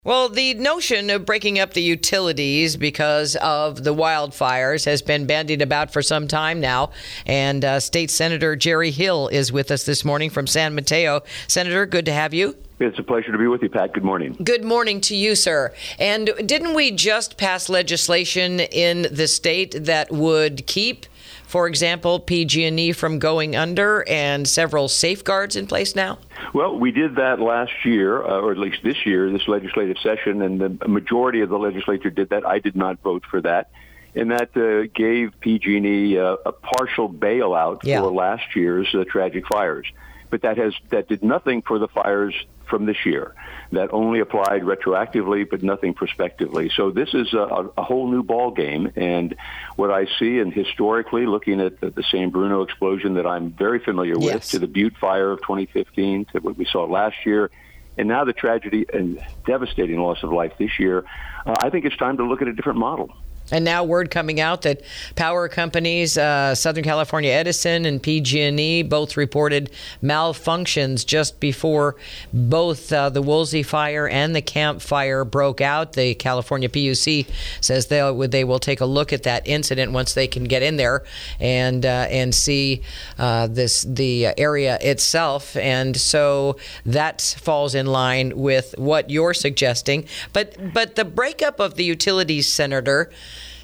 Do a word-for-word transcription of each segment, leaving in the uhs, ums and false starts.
Well, the notion of breaking up the utilities because of the wildfires has been bandied about for some time now. And uh, State Senator Jerry Hill is with us this morning from San Mateo. Senator, good to have you. It's a pleasure to be with you, Pat. Good morning. Good morning to you, sir. And didn't we just pass legislation in the state that would keep, for example, P G and E from going under and several safeguards in place now? Well, we did that last year, uh, or at least this year, this legislative session, and the majority of the legislature did that. I did not vote for that. And that uh, gave P G and E uh, a partial bailout yeah. for last year's uh, tragic fires. But that has that did nothing for the fires from this year. That only applied retroactively, but nothing prospectively. So this is a, a whole new ball game. And what I see, and historically, looking at the, the San Bruno explosion that I'm very familiar with, yes. to the Butte fire of twenty fifteen, to what we saw last year, and now the tragedy and devastating loss of life this year, uh, I think it's time to look at a different model. And now word coming out that power companies, uh, Southern California Edison and P G and E, both reported malfunctions just before both uh, the Woolsey fire and the Camp fire broke out. The California P U C says they they will take a look at that incident once they can get in there and uh, and see uh, this the area itself. And so that falls in line with what you're suggesting. But but the breakup of the utilities, Senator,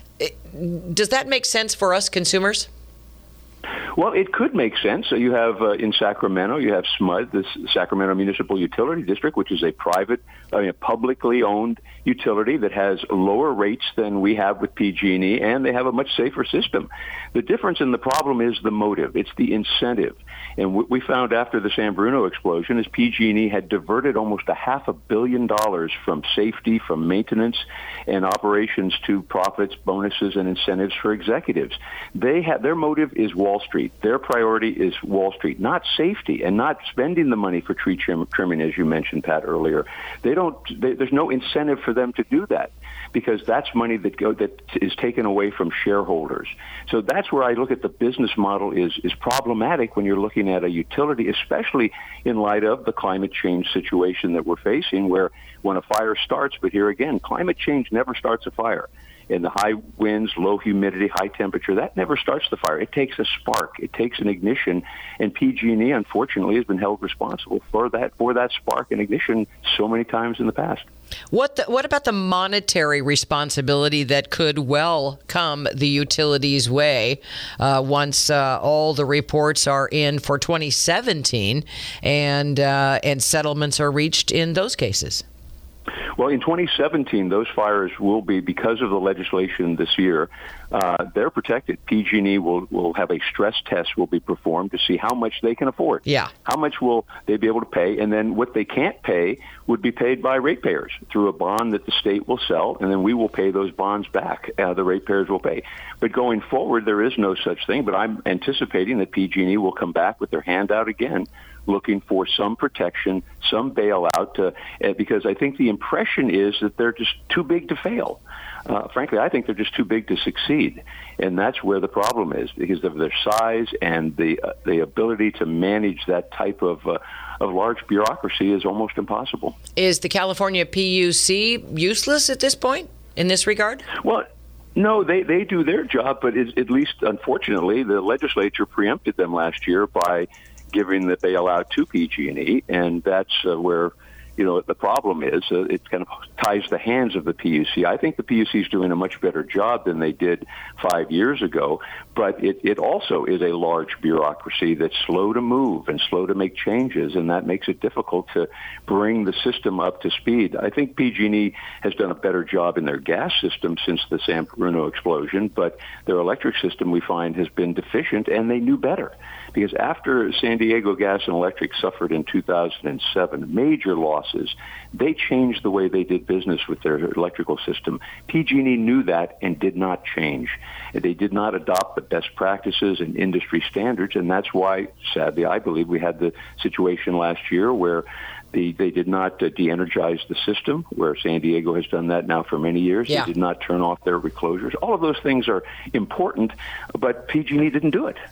does that make sense for us consumers? Well, it could make sense. So you have uh, in Sacramento, you have S M U D, the Sacramento Municipal Utility District, which is a private, I mean, a publicly owned utility that has lower rates than we have with P G and E, and they have a much safer system. The difference in the problem is the motive. It's the incentive. And what we found after the San Bruno explosion is P G and E had diverted almost a half a billion dollars from safety, from maintenance and operations to profits, bonuses, and incentives for executives. They have, their motive is Wall Street. Their priority is Wall Street, not safety, and not spending the money for tree trim, trimming, as you mentioned, Pat, earlier. They don't. They, there's no incentive for them to do that because that's money that go that is taken away from shareholders. So that's where I look at the business model is is problematic when you're looking at a utility, especially in light of the climate change situation that we're facing, where when a fire starts, but here again, climate change never starts a fire. And the high winds, low humidity, high temperature, that never starts the fire. It takes a spark. It takes an ignition. And P G and E, unfortunately, has been held responsible for that for that spark and ignition so many times in the past. What the, what about the monetary responsibility that could well come the utilities' way uh, once uh, all the reports are in for twenty seventeen and uh, and settlements are reached in those cases? Well, in twenty seventeen, those fires will be, because of the legislation this year, uh, they're protected. P G and E will, will have a stress test will be performed to see how much they can afford. Yeah. How much will they be able to pay? And then what they can't pay would be paid by ratepayers through a bond that the state will sell, and then we will pay those bonds back. Uh, the ratepayers will pay. But going forward, there is no such thing. But I'm anticipating that P G and E will come back with their hand out again, looking for some protection, some bailout, uh, because I think the impression is that they're just too big to fail. Uh, frankly, I think they're just too big to succeed, and that's where the problem is, because of their size and the uh, the ability to manage that type of uh, of large bureaucracy is almost impossible. Is the California P U C useless at this point in this regard? Well, no, they, they do their job, but it, at least, unfortunately, the legislature preempted them last year by giving the bailout to P G and E, and that's uh, where, you know, the problem is. Uh, it kind of ties the hands of the P U C. I think the P U C is doing a much better job than they did five years ago, but it, it also is a large bureaucracy that's slow to move and slow to make changes, and that makes it difficult to bring the system up to speed. I think P G and E has done a better job in their gas system since the San Bruno explosion, but their electric system, we find, has been deficient, and they knew better. Because after San Diego Gas and Electric suffered in two thousand seven major losses, they changed the way they did business with their electrical system. P G and E knew that and did not change. And they did not adopt the best practices and industry standards, and that's why, sadly, I believe we had the situation last year where the, they did not uh, de-energize the system, where San Diego has done that now for many years. Yeah. They did not turn off their reclosures. All of those things are important, but P G and E didn't do it.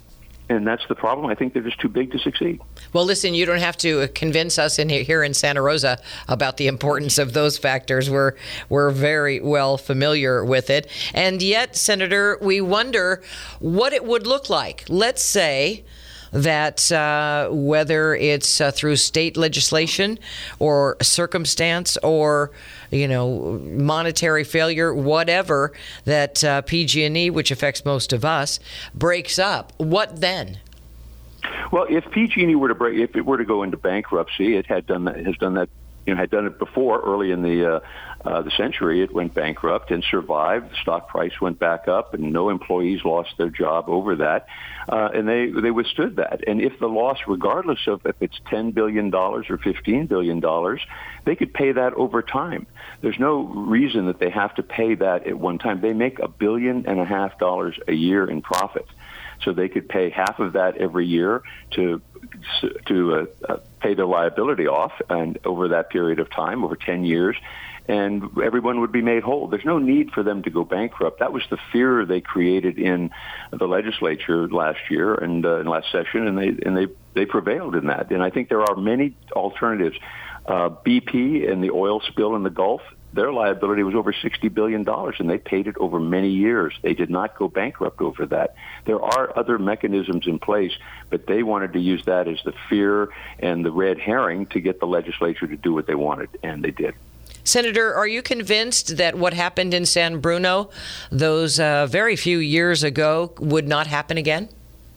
And that's the problem. I think they're just too big to succeed. Well, listen, you don't have to convince us in here in Santa Rosa about the importance of those factors. We're we're very well familiar with it. And yet, Senator, we wonder what it would look like. Let's say that uh, whether it's uh, through state legislation or circumstance or, you know, monetary failure, whatever, that uh, P G and E, which affects most of us, breaks up. What then? Well, if P G and E were to break, if it were to go into bankruptcy, it had done that, has done that, you know, had done it before early in the uh, uh, the century. It went bankrupt and survived. The stock price went back up, and no employees lost their job over that. Uh, and they they withstood that. And if the loss, regardless of if it's ten billion dollars or fifteen billion dollars, they could pay that over time. There's no reason that they have to pay that at one time. They make a billion and a half dollars a year in profit. So they could pay half of that every year to to uh, uh, pay their liability off, and over that period of time, over ten years, and everyone would be made whole. There's no need for them to go bankrupt. That was the fear they created in the legislature last year and uh, in last session, and they and they they prevailed in that. And I think there are many alternatives. Uh, B P and the oil spill in the Gulf, their liability was over sixty billion dollars, and they paid it over many years. They did not go bankrupt over that. There are other mechanisms in place, but they wanted to use that as the fear and the red herring to get the legislature to do what they wanted, and they did. Senator, are you convinced that what happened in San Bruno those uh, very few years ago would not happen again?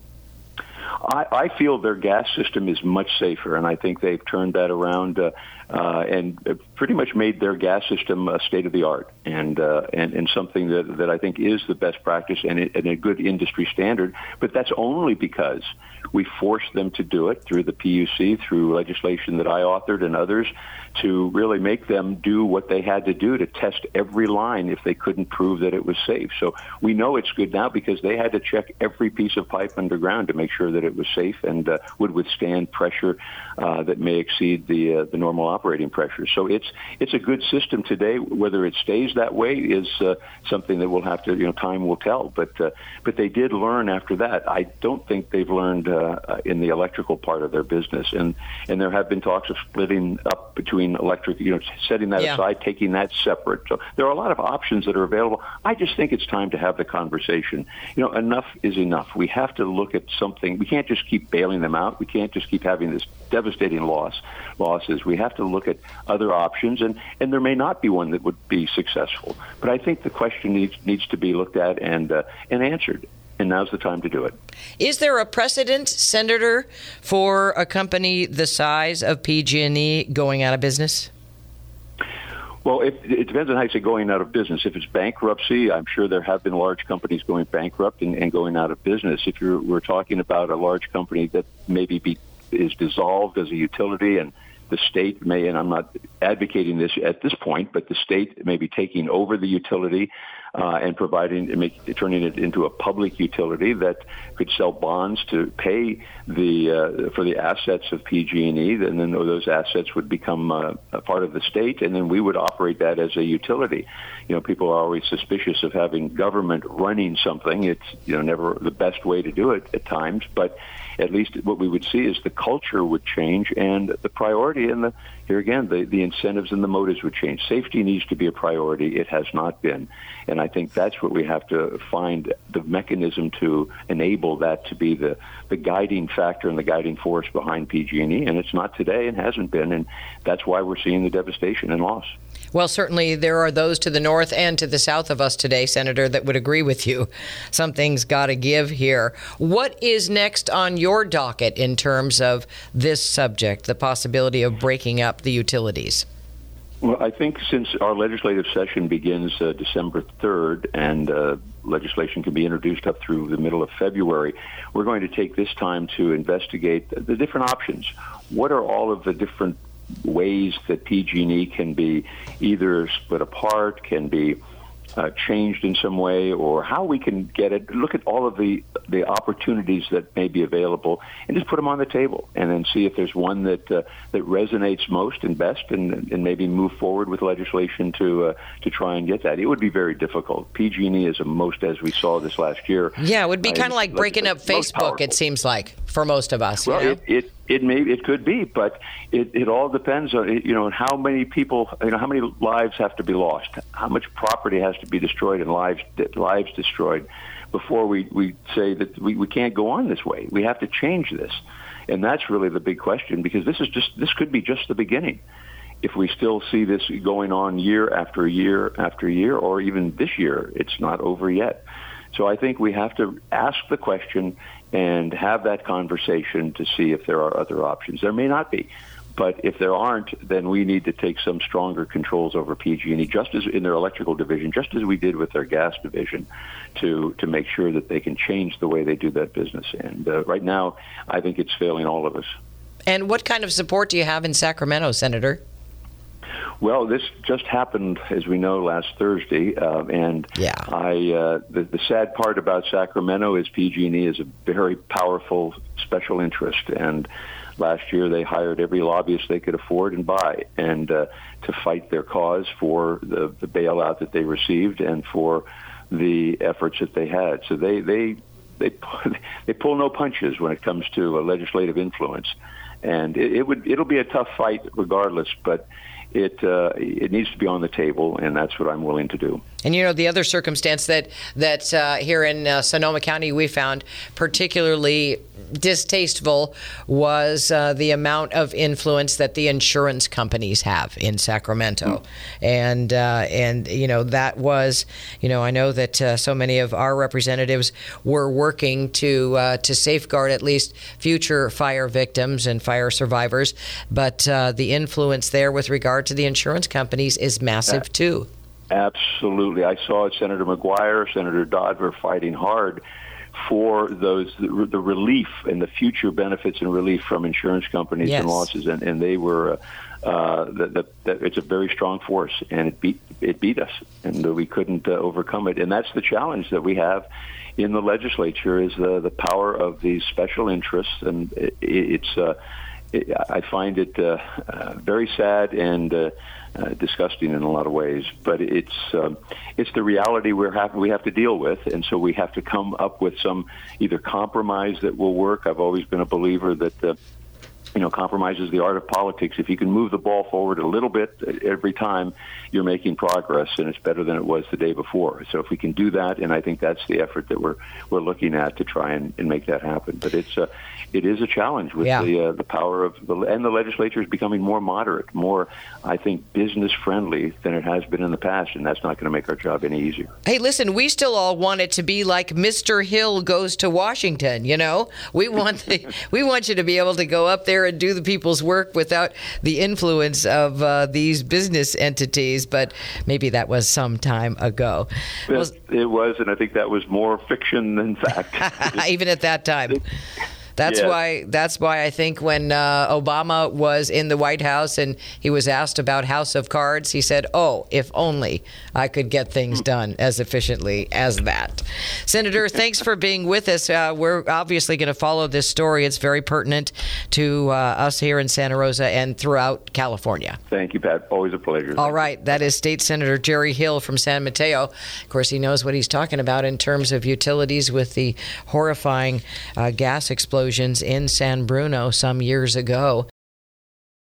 I, I feel their gas system is much safer, and I think they've turned that around uh, uh, and pretty much made their gas system uh, state of the art, and, uh, and and something that that I think is the best practice and, it, and a good industry standard. But that's only because we forced them to do it through the P U C, through legislation that I authored and others, to really make them do what they had to do to test every line if they couldn't prove that it was safe. So we know it's good now because they had to check every piece of pipe underground to make sure that it was safe and uh, would withstand pressure uh, that may exceed the uh, the normal operating pressure. So it's it's a good system today. Whether it stays that way is uh, something that we'll have to, you know, time will tell. But uh, but they did learn after that. I don't think they've learned uh, in the electrical part of their business, and and there have been talks of splitting up between electric, you know, setting that yeah. aside, taking that separate. So there are a lot of options that are available. I just think it's time to have the conversation. You know, enough is enough. We have to look at something. We can't just keep bailing them out. We can't just keep having this devastating loss losses. We have to look at other options, and, and there may not be one that would be successful. But I think the question needs needs to be looked at and uh, and answered. And now's the time to do it. Is there a precedent, Senator, for a company the size of P G and E going out of business? Well, it, it depends on how you say going out of business. If it's bankruptcy, I'm sure there have been large companies going bankrupt and, and going out of business. If you're, we're talking about a large company that maybe be, is dissolved as a utility, and the state may, and I'm not advocating this at this point, but the state may be taking over the utility uh, and providing, and make, turning it into a public utility that could sell bonds to pay the uh, for the assets of P G and E, and then those assets would become uh, a part of the state, and then we would operate that as a utility. You know, people are always suspicious of having government running something. It's, you know, never the best way to do it at times, but at least what we would see is the culture would change, and the priority and the, here again, the, the incentives and the motives would change. Safety needs to be a priority. It has not been. And I think that's what we have to find, the mechanism to enable that to be the, the guiding factor and the guiding force behind P G and E. And it's not today and hasn't been. And that's why we're seeing the devastation and loss. Well, certainly there are those to the north and to the south of us today, Senator, that would agree with you. Something's got to give here. What is next on your docket in terms of this subject, the possibility of breaking up the utilities? Well, I think since our legislative session begins uh, December third and uh, legislation can be introduced up through the middle of February, we're going to take this time to investigate the different options. What are all of the different ways that P G and E can be either split apart, can be uh, changed in some way, or how we can get it. Look at all of the the opportunities that may be available, and just put them on the table, and then see if there's one that uh, that resonates most and best, and, and maybe move forward with legislation to uh, to try and get that. It would be very difficult. P G and E is a most, as we saw this last year. Yeah, it would be uh, kind of like breaking up Facebook. It seems like for most of us. Well, you know? it, it it may it could be, but it, it all depends on you know how many people, you know how many lives have to be lost, how much property has to be destroyed and lives lives destroyed before we, we say that we, we can't go on this way. We have to change this. And that's really the big question, because this is just this could be just the beginning. If we still see this going on year after year after year, or even this year, it's not over yet. So I think we have to ask the question and have that conversation to see if there are other options. There may not be. But if there aren't, then we need to take some stronger controls over P G and E, just as in their electrical division, just as we did with their gas division, to to make sure that they can change the way they do that business. And uh, right now, I think it's failing all of us. And what kind of support do you have in Sacramento, Senator? Well, this just happened, as we know, last Thursday, uh, and yeah. I. Uh, the, the sad part about Sacramento is P G and E is a very powerful special interest, and last year they hired every lobbyist they could afford and buy, and uh, to fight their cause for the, the bailout that they received and for the efforts that they had. So they they they they pull no punches when it comes to a legislative influence, and it, it would it'll be a tough fight regardless, but it uh, it needs to be on the table, and that's what I'm willing to do. And, you know, the other circumstance that, that uh, here in uh, Sonoma County we found particularly distasteful was uh, the amount of influence that the insurance companies have in Sacramento. Mm. And, uh, and you know, that was, you know, I know that uh, so many of our representatives were working to uh, to safeguard at least future fire victims and fire survivors. But uh, the influence there with regard to the insurance companies is massive, that- too. Absolutely. I saw Senator McGuire, Senator Dodd were fighting hard for those the, the relief and the future benefits and relief from insurance companies yes. and losses, and, and they were. Uh, uh, the, the, the, it's a very strong force, and it beat it beat us, and we couldn't uh, overcome it. And that's the challenge that we have in the legislature: is the the power of these special interests, and it, it's. Uh, it, I find it uh, uh, very sad and. Uh, Uh, disgusting in a lot of ways, but it's um, it's the reality we're have, we have to deal with, and so we have to come up with some either compromise that will work. I've always been a believer that uh, you know compromise is the art of politics. If you can move the ball forward a little bit every time, you're making progress, and it's better than it was the day before. So if we can do that, and I think that's the effort that we're we're looking at to try and, and make that happen. But it's uh, it is a challenge with yeah. the uh, the power of the and the legislature is becoming more moderate, more I think business friendly than it has been in the past, and that's not going to make our job any easier. Hey, listen, we still all want it to be like Mister Hill goes to Washington. You know, we want the, we want you to be able to go up there and do the people's work without the influence of uh, these business entities. But maybe that was some time ago. It, well, it was, and I think that was more fiction than fact. Even at that time. That's yeah. why. That's why I think when uh, Obama was in the White House and he was asked about House of Cards, he said, "Oh, if only I could get things done as efficiently as that." Senator, thanks for being with us. Uh, we're obviously going to follow this story. It's very pertinent to uh, us here in Santa Rosa and throughout California. Thank you, Pat. Always a pleasure. All right. That is State Senator Jerry Hill from San Mateo. Of course, he knows what he's talking about in terms of utilities with the horrifying uh, gas explosion in San Bruno some years ago.